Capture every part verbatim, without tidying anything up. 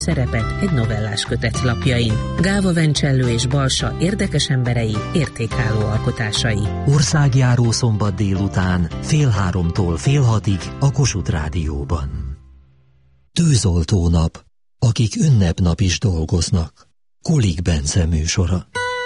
szerepet egy novellás kötet lapjain. Gáva Vencellő és Balsa érdekes emberei, értékálló alkotásai. Országjáró szombat délután fél háromtól fél hatig a Kossuth Rádióban. Tűzoltó nap, akik ünnepnap is dolgoznak. Kulik Bence műsora.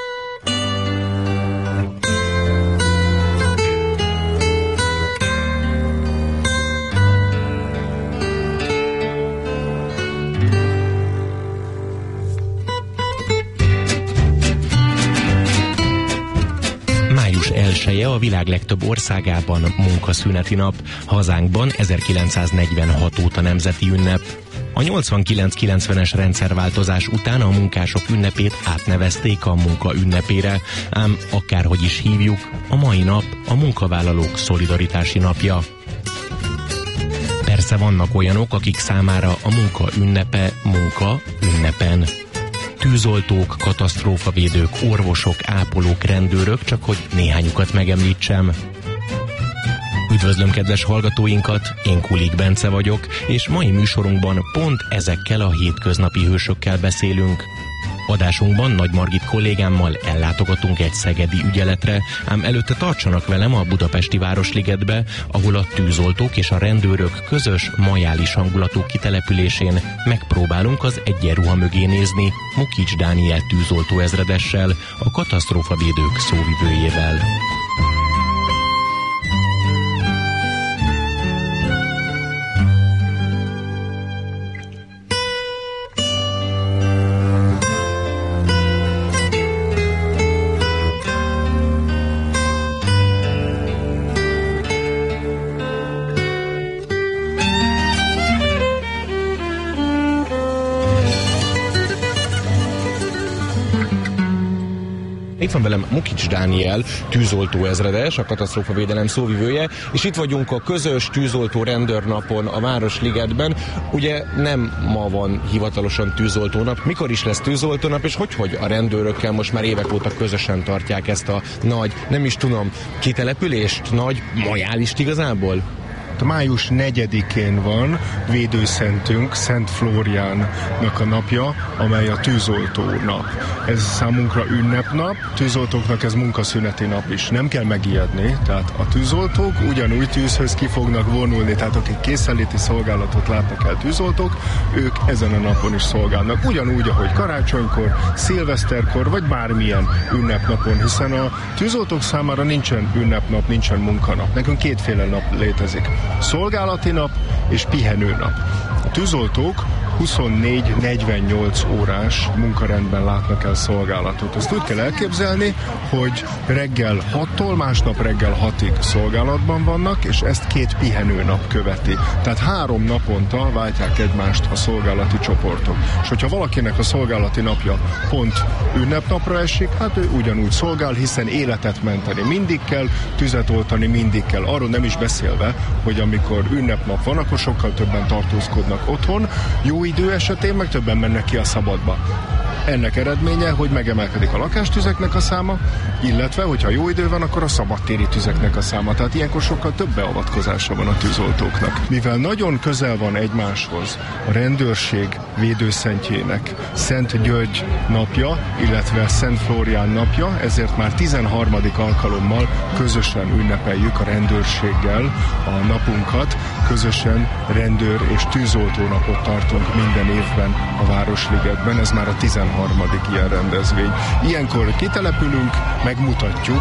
Elseje a világ legtöbb országában munkaszüneti nap, hazánkban ezerkilencszáznegyvenhat óta nemzeti ünnep. A nyolcvankilenc kilencvenes rendszerváltozás után a munkások ünnepét átnevezték a munka ünnepére, ám akárhogy is hívjuk, a mai nap a munkavállalók szolidaritási napja. Persze vannak olyanok, akik számára a munka ünnepe munka ünnepen. Tűzoltók, katasztrófavédők, orvosok, ápolók, rendőrök, csak hogy néhányukat megemlítsem. Üdvözlöm kedves hallgatóinkat, én Kulik Bence vagyok, és mai műsorunkban pont ezekkel a hétköznapi hősökkel beszélünk. Adásunkban Nagy Margit kollégámmal ellátogatunk egy szegedi ügyeletre, ám előtte tartsanak velem a budapesti Városligetbe, ahol a tűzoltók és a rendőrök közös majális hangulatú kitelepülésén megpróbálunk az egyenruha mögé nézni Mukics Dániel tűzoltó ezredessel, a katasztrófavédők szóvivőjével. Itt van velem Mukics Dániel, tűzoltó ezredes, a katasztrófavédelem szóvivője, és itt vagyunk a közös tűzoltó rendőrnapon a Városligetben. Ugye nem ma van hivatalosan tűzoltónap, mikor is lesz tűzoltónap, és hogy, hogy a rendőrökkel most már évek óta közösen tartják ezt a nagy, nem is tudom, kitelepülést, nagy majálist igazából? Május negyedikén van védőszentünk, Szent Flóriánnak a napja, amely a tűzoltó nap. Ez számunkra ünnepnap, tűzoltóknak ez munkaszüneti nap is. Nem kell megijedni, tehát a tűzoltók ugyanúgy tűzhöz ki fognak vonulni, tehát akik készenléti szolgálatot látnak el tűzoltók, ők ezen a napon is szolgálnak. Ugyanúgy, ahogy karácsonykor, szilveszterkor, vagy bármilyen ünnepnapon, hiszen a tűzoltók számára nincsen ünnepnap, nincsen munkanap. Nekünk kétféle nap létezik. Szolgálati nap és pihenőnap. A tűzoltók huszonnégy negyvennyolc órás munkarendben látnak el szolgálatot. Ezt úgy kell elképzelni, hogy reggel hattól másnap reggel hatig szolgálatban vannak, és ezt két pihenőnap követi. Tehát három naponta váltják egymást a szolgálati csoportok. És hogyha valakinek a szolgálati napja pont ünnepnapra esik, hát ő ugyanúgy szolgál, hiszen életet menteni mindig kell, tüzet oltani mindig kell. Arról nem is beszélve, hogy amikor ünnepnap van, akkor sokkal többen tartózkodnak otthon. Jó idő esetén meg többen mennek ki a szabadba. Ennek eredménye, hogy megemelkedik a lakástüzeknek a száma, illetve, hogyha jó idő van, akkor a szabadtéri tüzeknek a száma. Tehát ilyenkor sokkal több beavatkozása van a tűzoltóknak. Mivel nagyon közel van egymáshoz a rendőrség védőszentjének Szent György napja, illetve Szent Flórián napja, ezért már tizenharmadik alkalommal közösen ünnepeljük a rendőrséggel a napunkat. Közösen rendőr és tűzoltó napot tartunk minden évben a Városligetben. Ez már a tizenharmadik ilyen rendezvény. Ilyenkor kitelepülünk, megmutatjuk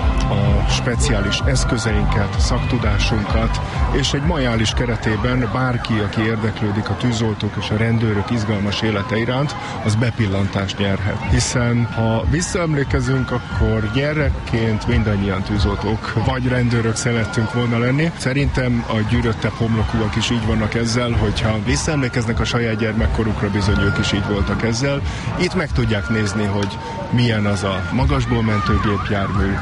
a speciális eszközeinket, szaktudásunkat, és egy majális keretében bárki, aki érdeklődik a tűzoltók és a rendőrök izgalmas élete iránt, az bepillantást nyerhet. Hiszen ha visszaemlékezünk, akkor gyerekként mindannyian tűzoltók vagy rendőrök szerettünk volna lenni. Szerintem a gyűröttebb homlokúak is így vannak ezzel, hogyha visszaemlékeznek a saját gyermekkorukra, bizony ők is így voltak ezzel. Itt meg tudják nézni, hogy milyen az a magasból mentő gépjármű, milyen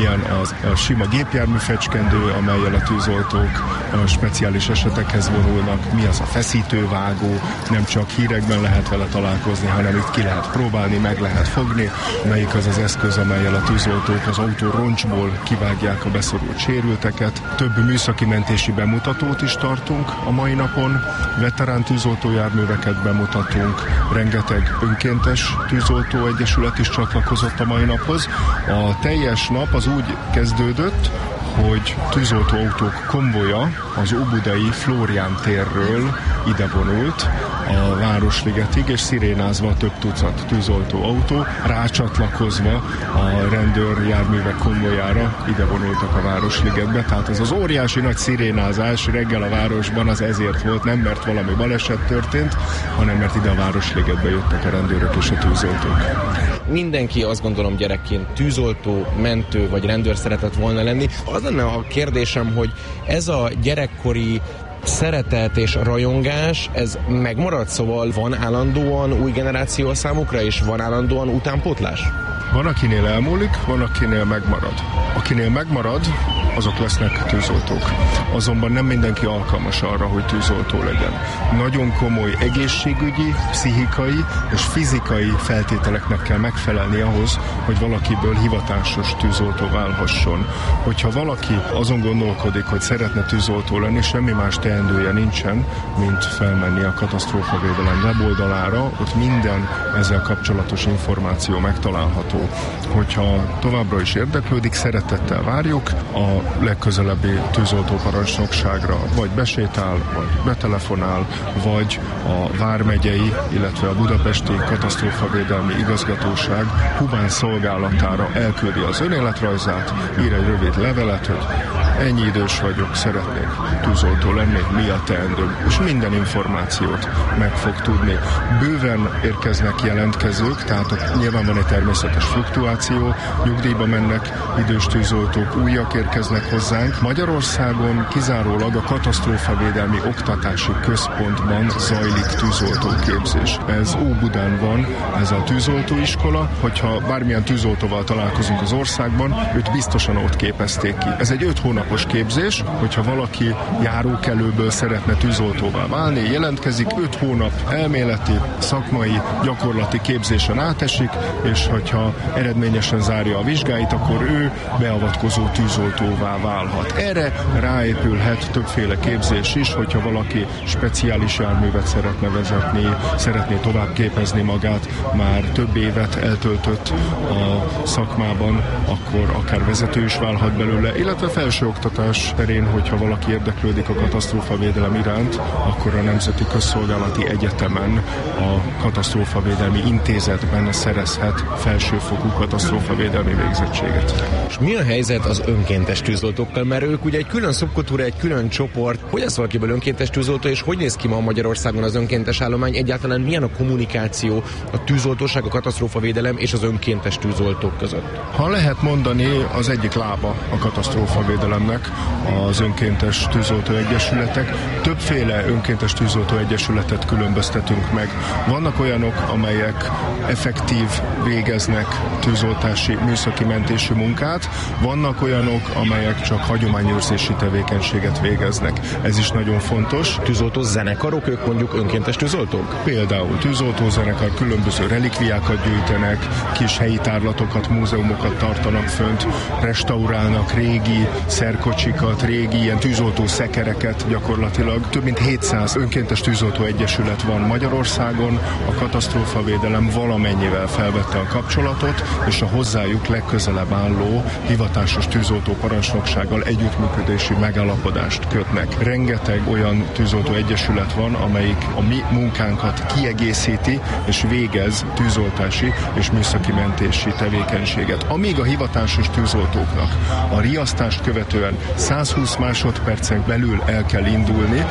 milyen az, a sima gépjárműfecskendő, amellyel a tűzoltók a speciális esetekhez vonulnak, mi az a feszítővágó, nem csak hírekben lehet vele találkozni, hanem itt ki lehet próbálni, meg lehet fogni, melyik az az eszköz, amellyel a tűzoltók az autó roncsból kivágják a beszorult sérülteket. Több műszaki mentési bemutatót is tartunk a mai napon, veterán tűzoltójárműveket bemutatunk, rengeteg önkéntes tűzoltó egyesület is csatlakozott a mai naphoz. A teljes nap az úgy kezdődött, hogy tűzoltóautók konvoja az óbudai Flórián térről ide vonult a Városligetig, és szirénázva több tucat tűzoltóautó, rácsatlakozva a rendőrjárművek konvojára ide vonultak a Városligetbe. Tehát ez az óriási nagy szirénázás reggel a városban az ezért volt, nem mert valami baleset történt, hanem mert ide a Városligetbe jöttek a rendőrök és a tűzoltók. Mindenki, azt gondolom, gyerekként tűzoltó, mentő vagy rendőr szeretett volna lenni. Az lenne a kérdésem, hogy ez a gyerekkori szeretet és rajongás, ez megmarad, szóval van állandóan új generáció a számukra, és van állandóan utánpótlás? Van, akinél elmúlik, van, akinél megmarad. Akinél megmarad, azok lesznek tűzoltók. Azonban nem mindenki alkalmas arra, hogy tűzoltó legyen. Nagyon komoly egészségügyi, pszichikai és fizikai feltételeknek kell megfelelni ahhoz, hogy valakiből hivatásos tűzoltó válhasson. Hogyha valaki azon gondolkodik, hogy szeretne tűzoltó lenni, semmi más teendője nincsen, mint felmenni a katasztrófavédelem weboldalára, ott minden ezzel kapcsolatos információ megtalálható. Hogyha továbbra is érdeklődik, szeretettel várjuk a legközelebbi tűzoltóparancsnokságra, vagy besétál, vagy betelefonál, vagy a vármegyei, illetve a budapesti katasztrófavédelmi igazgatóság humán szolgálatára elküldi az önéletrajzát, ír egy rövid levelet, hogy ennyi idős vagyok, szeretnék tűzoltó lenni, mi a teendőm, és minden információt meg fog tudni. Bőven érkeznek jelentkezők, tehát nyilván van egy természetes fluktuáció, nyugdíjba mennek idős tűzoltók, újak érkeznek hozzánk. Magyarországon kizárólag a katasztrófavédelmi oktatási központban zajlik tűzoltóképzés. Ez Óbudán van, ez a tűzoltóiskola, hogyha bármilyen tűzoltóval találkozunk az országban, őt biztosan ott képezték ki. Ez egy öt hónapos képzés, hogyha valaki járókelőből szeretne tűzoltóvá válni, jelentkezik, öt hónap elméleti, szakmai, gyakorlati képzésen átesik, és hogyha eredményesen zárja a vizsgáit, akkor ő beavatkozó tűzoltóvá válhat. Erre ráépülhet többféle képzés is, hogyha valaki speciális járművet szeretne vezetni, szeretné tovább képezni magát, már több évet eltöltött a szakmában, akkor akár vezető is válhat belőle, illetve felsőoktatás terén, hogyha valaki érdeklődik a katasztrófavédelem iránt, akkor a Nemzeti Közszolgálati Egyetemen, a Katasztrófavédelmi Intézetben szerezhet felsőfokú katasztrófavédelmi végzettséget. És mi a helyzet az önkéntes tűzoltókkal? Mert ők ugye egy külön szubkultúra, egy külön csoport. Hogy lesz valakiből önkéntes tűzoltó, és hogy néz ki ma Magyarországon az önkéntes állomány? Egyáltalán milyen a kommunikáció a tűzoltóság, a katasztrófavédelem és az önkéntes tűzoltók között? Ha lehet mondani, az egyik lába a katasztrófavédelemnek az önkéntes tűzoltó egyesületek. Többféle önkéntes tűzoltó egyesületet különböztetünk meg. Vannak olyanok, amelyek effektív végeznek tűzoltási műszaki mentési munkát, vannak olyanok, amelyek csak hagyományőrzési tevékenységet végeznek. Ez is nagyon fontos. Tűzoltó zenekarok, ők mondjuk önkéntes tűzoltók? Például tűzoltó zenekar különböző relikviákat gyűjtenek, kis helyi tárlatokat, múzeumokat tartanak fönt, restaurálnak régi szerkocsikat, régi ilyen tűzoltó szekereket gyakorlatilag. Több mint hétszáz önkéntes tűzoltó egyesület van Magyarországon, a katasztrófavédelem valamennyivel felvette a kapcsolatot, és a hozzájuk legközelebb álló hivatásos tűzoltó parancsnoksággal együttműködési megállapodást kötnek. Rengeteg olyan tűzoltó egyesület van, amelyik a mi munkánkat kiegészíti és végez tűzoltási és műszaki mentési tevékenységet. Amíg a hivatásos tűzoltóknak a riasztást követően százhúsz másodpercen belül el kell indulni,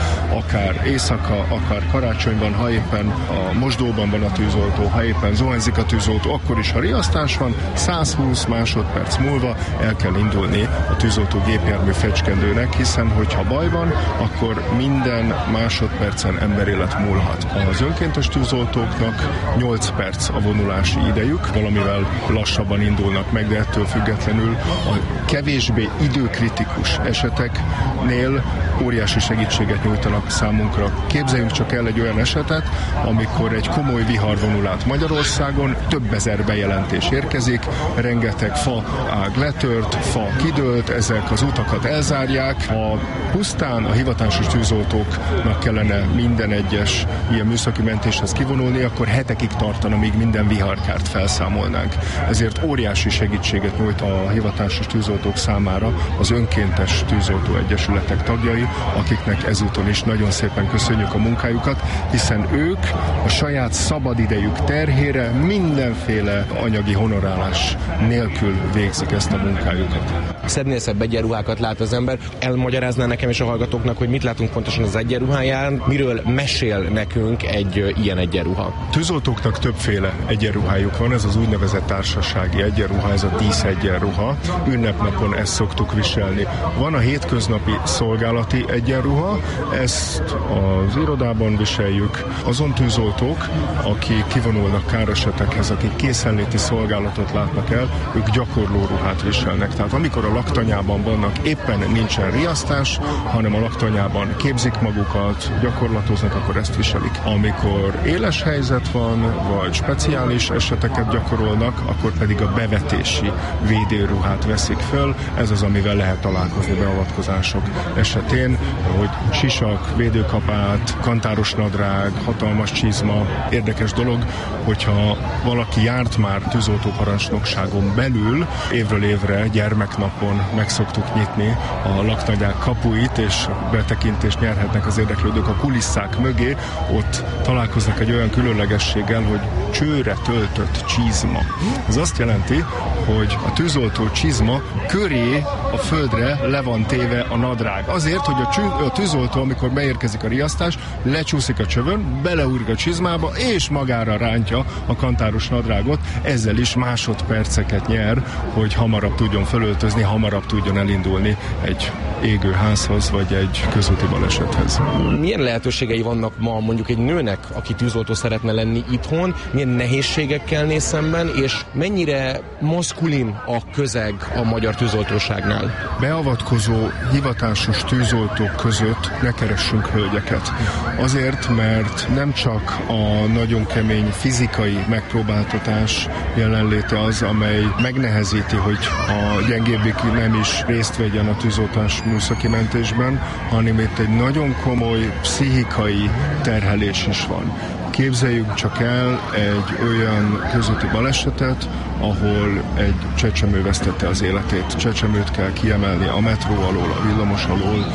akár éjszaka, akár karácsonyban, ha éppen a mosdóban van a tűzoltó, ha éppen zuhanyzik a tűzoltó, akkor is, ha riasztás van, százhúsz másodperc múlva el kell indulni a tűzoltó gépjármű fecskendőnek, hiszen hogyha baj van, akkor minden másodpercen emberélet múlhat. Az önkéntes tűzoltóknak nyolc perc a vonulási idejük, valamivel lassabban indulnak meg, de ettől függetlenül a kevésbé időkritikus eseteknél óriási segítséget nyújtanak számunkra. Képzeljünk csak el egy olyan esetet, amikor egy komoly viharvonul át Magyarországon, több ezer bejelentés érkezik, rengeteg fa ág letört, fa kidőlt, ezek az utakat elzárják. Ha pusztán a hivatásos tűzoltóknak kellene minden egyes ilyen műszaki mentéshez kivonulni, akkor hetekig tartana, míg minden viharkárt felszámolnánk. Ezért óriási segítséget nyújt a hivatásos tűzoltók számára az önkéntes tűzoltó egyesületek tagjai, akiknek ezúton is nagyon szépen köszönjük a munkájukat, hiszen ők a saját szabadidejük terhére mindenféle anyagi honorálás nélkül végzik ezt a munkájukat. Szebbnél szebb egyenruhákat lát az ember. Elmagyarázná nekem és a hallgatóknak, hogy mit látunk pontosan az egyenruháján, miről mesél nekünk egy ilyen egyenruha? Tűzoltóknak többféle egyenruhájuk van, ez az úgynevezett társasági egyenruha, ez a dísz egyenruha. Ünnepnapon ezt szoktuk viselni. Van a hétköznapi szolgálati egyenruha, ezt az irodában viseljük. Azon tűzoltók, akik kivonulnak káresetekhez, akik készenléti szolgálatot látnak el, ők gyakorló ruhát viselnek. Tehát amikor a laktanyában vannak, éppen nincsen riasztás, hanem a laktanyában képzik magukat, gyakorlatoznak, akkor ezt viselik. Amikor éles helyzet van, vagy speciális eseteket gyakorolnak, akkor pedig a bevetési védőruhát veszik föl. Ez az, amivel lehet találkozni beavatkozások esetén, hogy sisak, védőkapát, kantáros nadrág, hatalmas csizma. Érdekes dolog, hogyha valaki járt már tűzoltóparancsnokságon belül, évről évre gyermeknapon meg szoktuk nyitni a laktanyák kapuit, és betekintést nyerhetnek az érdeklődők a kulisszák mögé. Ott találkoznak egy olyan különlegességgel, hogy csőre töltött csizma. Ez azt jelenti, hogy a tűzoltó csizma köré a földre le van téve a nadrág. Azért, hogy a, cső, a tűzoltó, amikor beérkezik a riasztás, lecsúszik a csövön, beleúrik a csizmába, és magára rántja a kantáros nadrágot, ezzel is másodperceket nyer, hogy hamarabb tudjon fölöltözni, hamarabb tudjon elindulni egy égő házhoz, vagy egy közúti balesethez. Milyen lehetőségei vannak ma mondjuk egy nőnek, aki tűzoltó szeretne lenni itthon, milyen nehézségekkel néz szemben, és mennyire maszkulin a közeg a magyar tűzoltóságnál? Beavatkozó hivatásos tűzoltók között ne keressünk hölgyeket. Azért, mert nem csak a nagyon kemény fizikai megpróbáltatás jelenléte az, amely megnehezíti, hogy a gyengébbik nem is részt vegyen a tűzoltás műszaki mentésben, hanem itt egy nagyon komoly pszichikai terhelés is van. Képzeljük csak el egy olyan közúti balesetet, ahol egy csecsemő vesztette az életét. Csecsemőt kell kiemelni a metró alól, a villamos alól.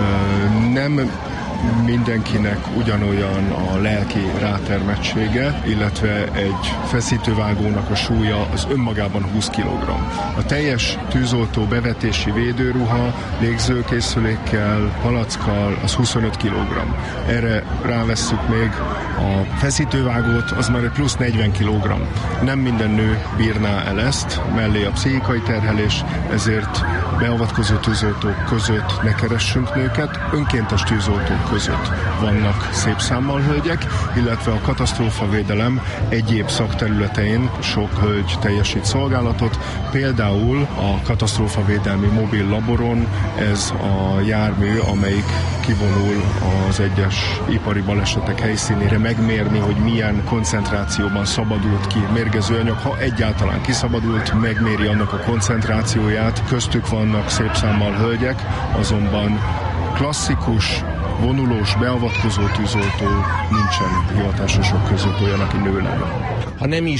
Nem mindenkinek ugyanolyan a lelki rátermettsége, illetve egy feszítővágónak a súlya az önmagában húsz kilogramm. A teljes tűzoltó bevetési védőruha légzőkészülékkel, palackkal az huszonöt kilogramm. Erre rávesszük még a feszítővágót, az már egy plusz negyven kilogramm. Nem minden nő bírná el ezt, mellé a pszichikai terhelés, ezért beavatkozó tűzoltók között ne keressünk nőket, önkéntes tűzoltók között vannak szép számmal hölgyek, illetve a katasztrófavédelem egyéb szakterületein sok hölgy teljesít szolgálatot, például a katasztrófavédelmi mobil laboron ez a jármű, amelyik kivonul az egyes ipari balesetek helyszínére megmérni, hogy milyen koncentrációban szabadult ki mérgező anyag, ha egyáltalán kiszabadult, megméri annak a koncentrációját, köztük vannak szép számmal hölgyek, azonban klasszikus vonulós, beavatkozó tűzoltó nincsen hivatásosok között olyan, aki nő lenne. Ha nem is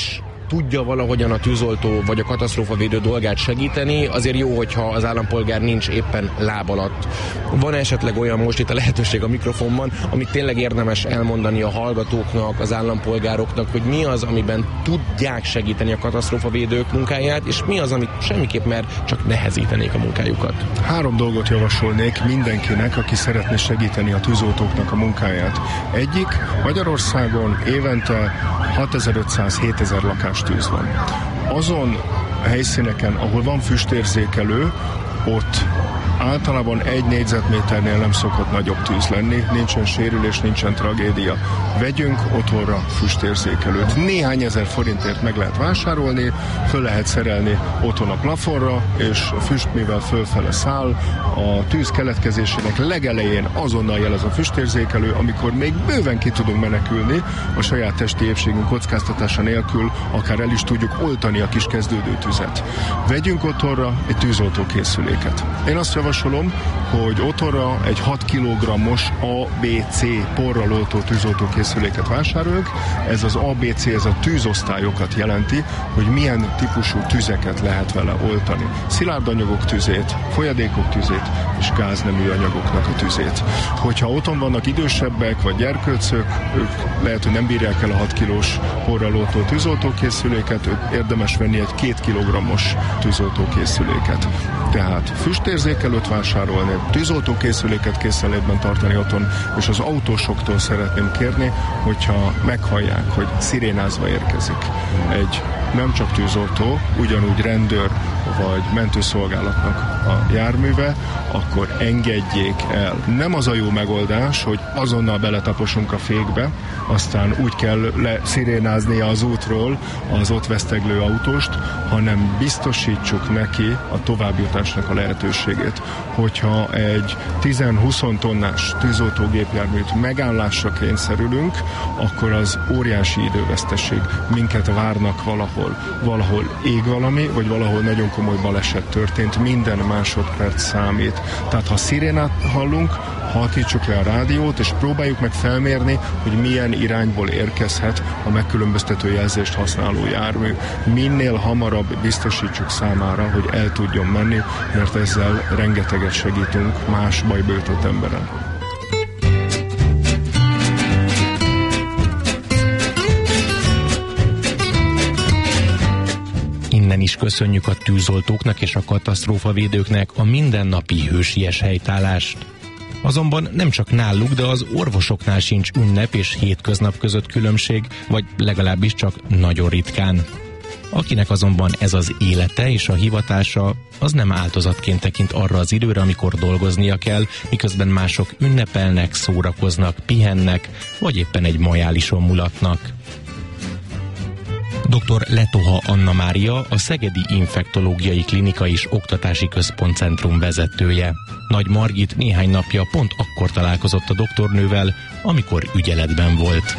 tudja valahogyan a tűzoltó vagy a katasztrófavédő dolgát segíteni, azért jó, hogyha az állampolgár nincs éppen láb alatt. Van esetleg olyan most itt a lehetőség a mikrofonban, amit tényleg érdemes elmondani a hallgatóknak, az állampolgároknak, hogy mi az, amiben tudják segíteni a katasztrófavédők munkáját, és mi az, amit semmiképp mer csak nehezítenék a munkájukat? Három dolgot javasolnék mindenkinek, aki szeretné segíteni a tűzoltóknak a munkáját. Egyik, Magyarországon évente hatezer-ötszáz-hétezer lakástűz van. Azon helyszíneken, ahol van füstérzékelő, ott általában egy négyzetméternél nem szokott nagyobb tűz lenni, nincsen sérülés, nincsen tragédia. Vegyünk otthonra füstérzékelőt. Néhány ezer forintért meg lehet vásárolni, föl lehet szerelni otthon a plafonra, és a füst, mivel fölfele száll, a tűz keletkezésének legelején azonnal jelez a füstérzékelő, amikor még bőven ki tudunk menekülni, a saját testi épségünk kockáztatása nélkül akár el is tudjuk oltani a kis kezdődő tüzet. Vegyünk otthonra egy tűzoltókészüléket. Én azt javasolom, hogy otthonra egy hat kilogrammos á bé cé porral oltó tűzoltókészüléket vásároljunk. Ez az á bé cé, ez a tűzosztályokat jelenti, hogy milyen típusú tüzeket lehet vele oltani. Szilárd anyagok tüzét, folyadékok tüzét és gáznemű anyagoknak a tüzét. Hogyha otthon vannak idősebbek vagy gyerkőcök, ők lehet, hogy nem bírják el a hat kilós porral oltó tűzoltókészüléket, ők érdemes venni egy két kilogrammos tűzoltókészüléket. Tehát füstérzékelőt vásárolni, tűzoltókészüléket készenlétben tartani otthon, és az autósoktól szeretném kérni, hogyha meghallják, hogy szirénázva érkezik egy nem csak tűzoltó, ugyanúgy rendőr vagy mentőszolgálatnak a járműve, akkor engedjék el. Nem az a jó megoldás, hogy azonnal beletaposunk a fékbe, aztán úgy kell leszirénáznia az útról az ott veszteglő autóst, hanem biztosítsuk neki a továbbjutásnak a lehetőségét. Hogyha egy tíz-húsz tonnás tűzoltógépjárműt megállásra kényszerülünk, akkor az óriási időveszteség. Minket várnak valahol. Valahol ég valami, vagy valahol nagyon komoly baleset történt, minden másodperc számít. Tehát ha szirénát hallunk, halkítsuk le a rádiót, és próbáljuk meg felmérni, hogy milyen irányból érkezhet a megkülönböztető jelzést használó jármű. Minél hamarabb biztosítsuk számára, hogy el tudjon menni, mert ezzel rengeteget segítünk más bajba jutott emberen. Innen is köszönjük a tűzoltóknak és a katasztrófavédőknek a mindennapi hősies helytállást. Azonban nem csak náluk, de az orvosoknál sincs ünnep és hétköznap között különbség, vagy legalábbis csak nagyon ritkán. Akinek azonban ez az élete és a hivatása, az nem áldozatként tekint arra az időre, amikor dolgoznia kell, miközben mások ünnepelnek, szórakoznak, pihennek, vagy éppen egy majálison mulatnak. doktor Letoha Anna Mária, a Szegedi Infektológiai Klinika és Oktatási Központ Centrum vezetője. Nagy Margit néhány napja pont akkor találkozott a doktornővel, amikor ügyeletben volt.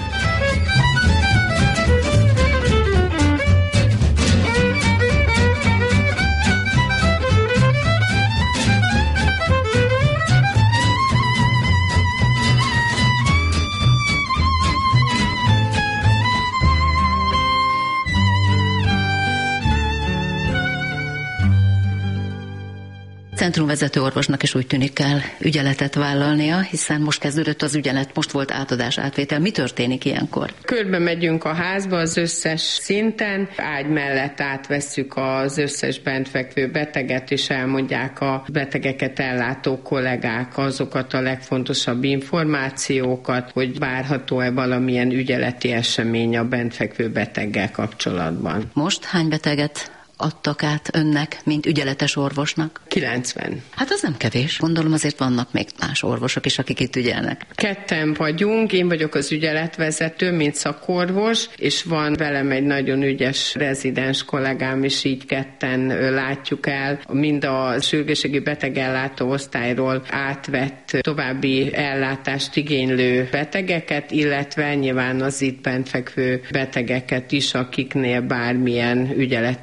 Centrumvezető orvosnak is úgy tűnik kell ügyeletet vállalnia, hiszen most kezdődött az ügyelet, most volt átadás, átvétel. Mi történik ilyenkor? Körbe megyünk a házba az összes szinten, ágy mellett átvesszük az összes bent fekvő beteget, és elmondják a betegeket ellátó kollégák azokat a legfontosabb információkat, hogy várható-e valamilyen ügyeleti esemény a bent fekvő beteggel kapcsolatban. Most hány beteget adtak át önnek, mint ügyeletes orvosnak? kilencven. Hát az nem kevés. Gondolom azért vannak még más orvosok is, akik itt ügyelnek. Ketten vagyunk, én vagyok az ügyeletvezető, mint szakorvos, és van velem egy nagyon ügyes rezidens kollégám, és így ketten látjuk el mind a sürgősségi betegellátó osztályról átvett további ellátást igénylő betegeket, illetve nyilván az itt bent fekvő betegeket is, akiknél bármilyen ügyeleti teendő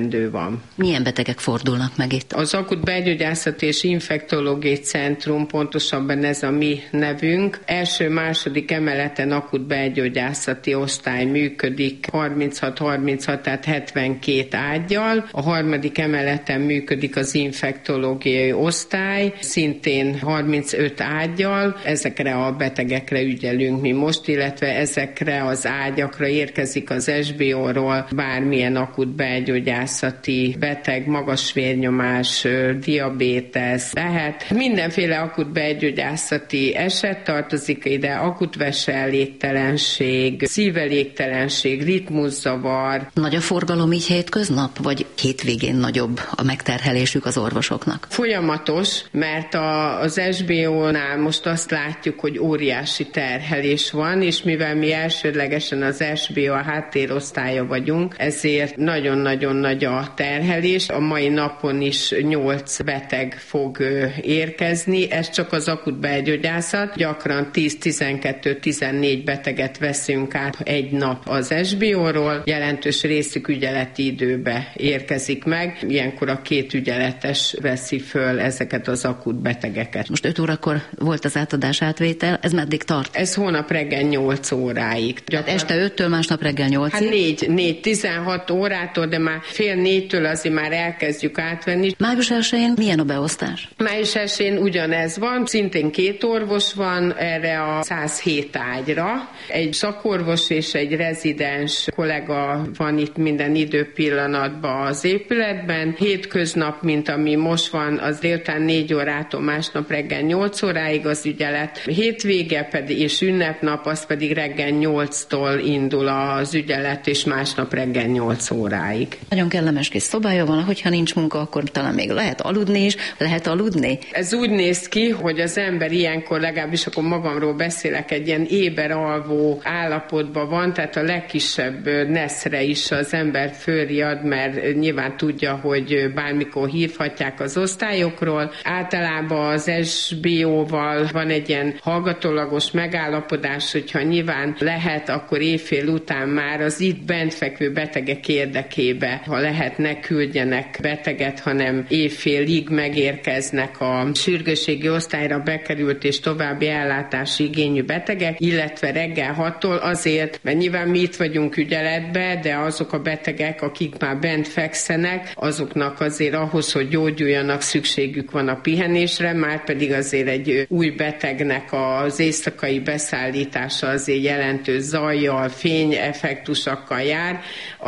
teendő van. Milyen betegek fordulnak meg itt? Az Akut Belgyógyászati és Infektológiai Centrum, pontosabban ez a mi nevünk, első-második emeleten akut belgyógyászati osztály működik harminchat harminchat, tehát hetvenkét ággyal. A harmadik emeleten működik az infektológiai osztály, szintén harmincöt ággyal. Ezekre a betegekre ügyelünk mi most, illetve ezekre az ágyakra érkezik az es bé ó-ról bármilyen akut belgyógyászati beteg, magas vérnyomás, diabétesz, lehet. Mindenféle akut belgyógyászati eset tartozik ide, akut veseelégtelenség, szívelégtelenség, ritmuszavar. Nagy a forgalom így hétköznap, vagy hétvégén nagyobb a megterhelésük az orvosoknak? Folyamatos, mert a, az es bé ó-nál most azt látjuk, hogy óriási terhelés van, és mivel mi elsődlegesen az es bé ó a háttérosztálya vagyunk, ezért nagyon-nagyon nagy a terhelés. A mai napon is nyolc beteg fog érkezni, ez csak az akut belgyógyászat. Gyakran tíz, tizenkettő, tizennégy beteget veszünk át egy nap az es bé ó-ról, jelentős részük ügyeleti időbe érkezik meg. Ilyenkor a két ügyeletes veszi föl ezeket az akut betegeket. Most öt órakor volt az átadás átvétel, ez meddig tart? Ez hónap reggel nyolc óráig. Tehát este öttől másnap reggel nyolcig? Hát négy, négy, tizenhat órától, de már fél négytől azért már elkezdjük átvenni. Május elsején milyen a beosztás? Május elsején ugyanez van, szintén két orvos van erre a száz hét ágyra. Egy szakorvos és egy rezidens kollega van itt minden időpillanatban az épületben. Hétköznap, mint ami most van, az délután négy órától másnap reggel nyolc óráig az ügyelet. Hétvége pedig és ünnepnap, az pedig reggel nyolctól indul az ügyelet, és másnap reggel nyolc óráig. Nagyon kellemes kis szobája van, hogyha nincs munka, akkor talán még lehet aludni is. Lehet aludni? Ez úgy néz ki, hogy az ember ilyenkor, legalábbis akkor magamról beszélek, egy ilyen éber alvó állapotban van, tehát a legkisebb neszre is az ember fölriad, mert nyilván tudja, hogy bármikor hívhatják az osztályokról. Általában az es bé ó-val van egy ilyen hallgatólagos megállapodás, hogyha nyilván lehet, akkor éjfél után már az itt bent fekvő betegek érdekébe, ha lehet, ne küldjenek beteget, hanem éjfélig megérkeznek a sürgősségi osztályra bekerült és további ellátási igényű betegek, illetve reggel hattól azért, mert nyilván mi itt vagyunk ügyeletbe, de azok a betegek, akik már bent fekszenek, azoknak azért ahhoz, hogy gyógyuljanak, szükségük van a pihenésre, már pedig azért egy új betegnek az éjszakai beszállítása azért jelentős zajjal, fényeffektusokkal jár,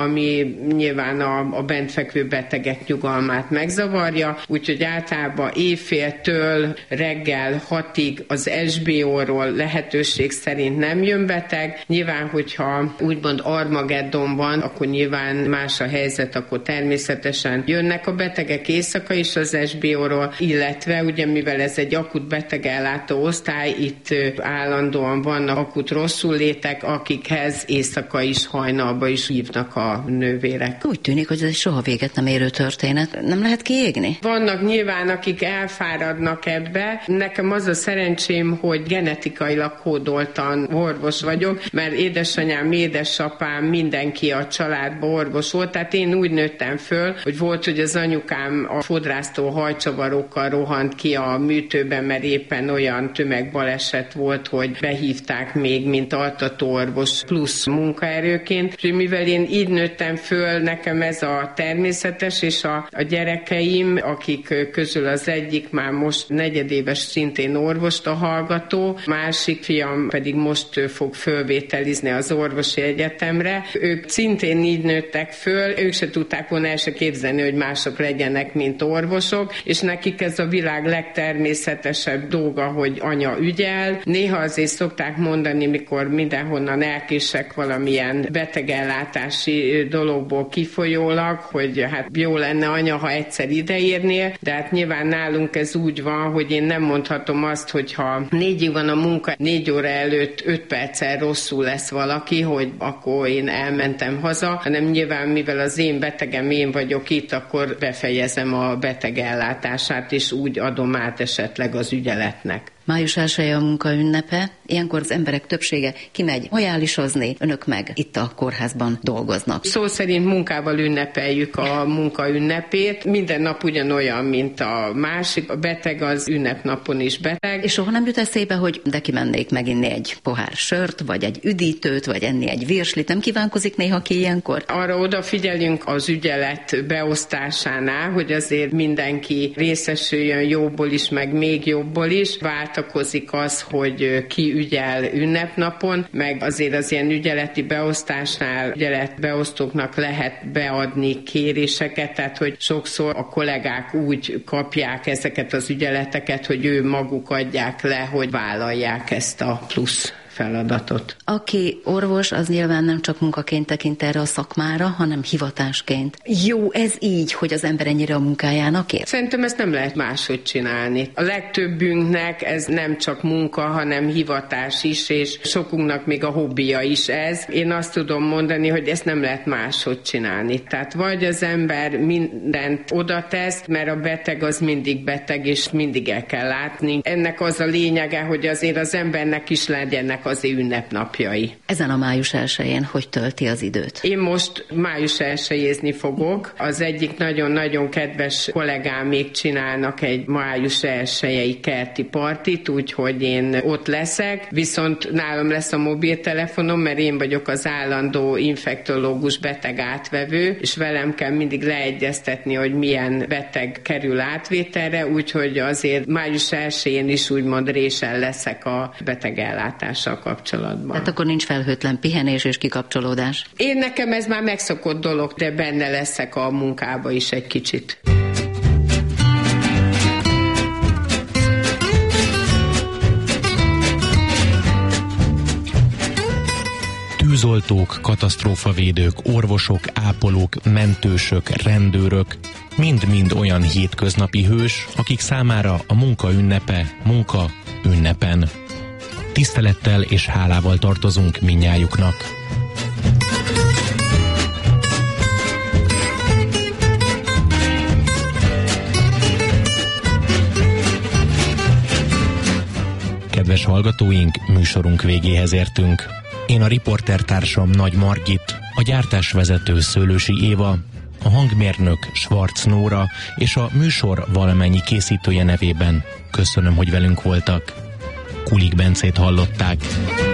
ami nyilván a, a bentfekvő betegek nyugalmát megzavarja, úgyhogy általában éjféltől reggel hatig az es bé ó-ról lehetőség szerint nem jön beteg. Nyilván, hogyha úgymond Armageddon van, akkor nyilván más a helyzet, akkor természetesen jönnek a betegek éjszaka is az es bé ó-ról, illetve ugye mivel ez egy akut betegellátó osztály, itt állandóan vannak akut rosszullétek, akikhez éjszaka is, hajnalba is hívnak a nővérek. Úgy tűnik, hogy ez egy soha véget nem érő történet. Nem lehet kiégni? Vannak nyilván, akik elfáradnak ebbe. Nekem az a szerencsém, hogy genetikailag kódoltan orvos vagyok, mert édesanyám, édesapám, mindenki a családban orvos volt, tehát én úgy nőttem föl, hogy volt, hogy az anyukám a fodrásztó hajcsavarokkal rohant ki a műtőben, mert éppen olyan tömegbaleset volt, hogy behívták még, mint altatóorvos plusz munkaerőként. És mivel én így nőttem föl, nekem ez a természetes, és a, a gyerekeim, akik közül az egyik már most negyedéves szintén orvost a hallgató, másik fiam pedig most fog fölvételizni az orvosi egyetemre. Ők szintén így nőttek föl, ők se tudták volna el se képzelni, hogy mások legyenek, mint orvosok, és nekik ez a világ legtermészetesebb dolga, hogy anya ügyel. Néha azért szokták mondani, mikor mindenhonnan elkések valamilyen betegellátási dologból kifolyólag, hogy hát jó lenne anya, ha egyszer ideérnél, de hát nyilván nálunk ez úgy van, hogy én nem mondhatom azt, hogyha négyig van a munka, négy óra előtt öt perccel rosszul lesz valaki, hogy akkor én elmentem haza, hanem nyilván mivel az én betegem én vagyok itt, akkor befejezem a betegellátását, és úgy adom át esetleg az ügyeletnek. Május elseje a munka ünnepe, ilyenkor az emberek többsége kimegy majálisozni, önök meg itt a kórházban dolgoznak. Szó szerint munkával ünnepeljük a munka ünnepét. Minden nap ugyanolyan, mint a másik. A beteg az ünnepnapon is beteg. És soha nem jut eszébe, hogy de kimennék meginni egy pohár sört, vagy egy üdítőt, vagy enni egy virslit. Nem kívánkozik néha ki ilyenkor? Arra odafigyelünk az ügyelet beosztásánál, hogy azért mindenki részesüljön jóból is, meg még jobból is. Váltakozik az, hogy ki ügyel ünnepnapon, meg azért az ilyen ügyeleti beosztásnál ügyeletbeosztóknak lehet beadni kéréseket, tehát hogy sokszor a kollégák úgy kapják ezeket az ügyeleteket, hogy ő maguk adják le, hogy vállalják ezt a plusz feladatot. Aki orvos, az nyilván nem csak munkaként tekint erre a szakmára, hanem hivatásként. Jó, ez így, hogy az ember ennyire a munkájának ér? Szerintem ezt nem lehet máshogy csinálni. A legtöbbünknek ez nem csak munka, hanem hivatás is, és sokunknak még a hobbija is ez. Én azt tudom mondani, hogy ezt nem lehet máshogy csinálni. Tehát vagy az ember mindent oda tesz, mert a beteg az mindig beteg, és mindig el kell látni. Ennek az a lényege, hogy azért az embernek is legyenek az ünnepnapjai. Ezen a május elsején hogy tölti az időt? Én most május elsejézni fogok. Az egyik nagyon-nagyon kedves kollégám még csinálnak egy május elsejei kerti partit, úgyhogy én ott leszek, viszont nálam lesz a mobiltelefonom, mert én vagyok az állandó infektológus beteg átvevő, és velem kell mindig leegyeztetni, hogy milyen beteg kerül átvételre, úgyhogy azért május elsején is úgymond résen leszek a betegellátással kapcsolatban. Tehát akkor nincs felhőtlen pihenés és kikapcsolódás? Én nekem ez már megszokott dolog, de benne leszek a munkába is egy kicsit. Tűzoltók, katasztrófavédők, orvosok, ápolók, mentősök, rendőrök, mind-mind olyan hétköznapi hős, akik számára a munka ünnepe, munka ünnepen. Tisztelettel és hálával tartozunk mindnyájuknak. Kedves hallgatóink, műsorunk végéhez értünk. Én a riportertársam Nagy Margit, a gyártásvezető Szőlősi Éva, a hangmérnök Schwarz Nóra és a műsor valamennyi készítője nevében köszönöm, hogy velünk voltak. Kulik Bencét hallották.